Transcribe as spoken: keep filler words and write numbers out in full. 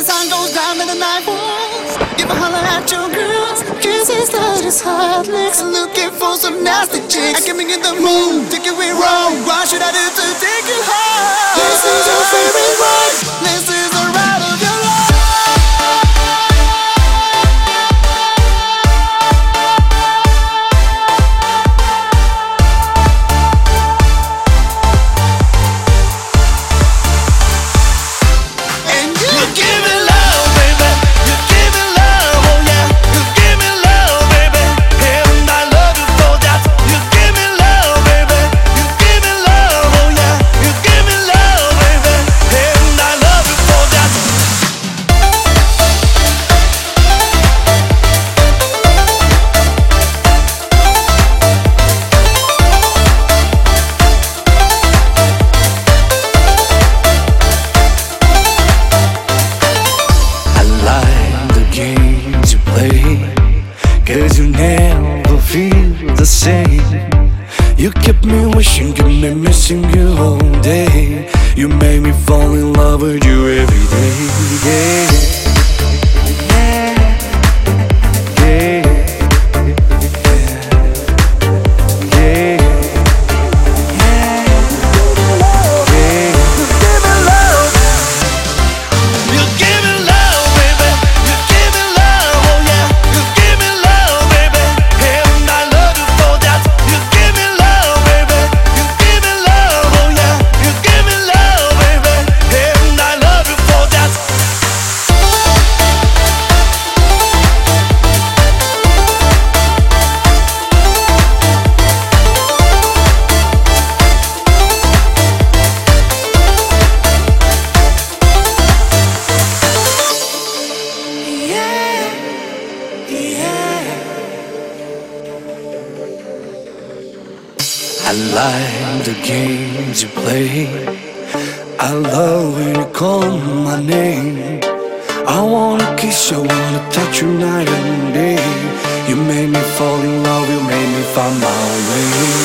sun goes down and the night falls, give a holler at your girls. Kisses, touches, hot licks, looking for some nasty chicks. I can bring you the moon, take it way wrong. What should I do to take you home? This is your favorite ride. This is the ride of your life. Cause you never feel the same. You kept me wishing, kept me missing you all day. You made me fall in love with you every day. Yeah. I like the games you play. I love when you call my name. I wanna kiss you, wanna touch you night and day. You made me fall in love, you made me find my way.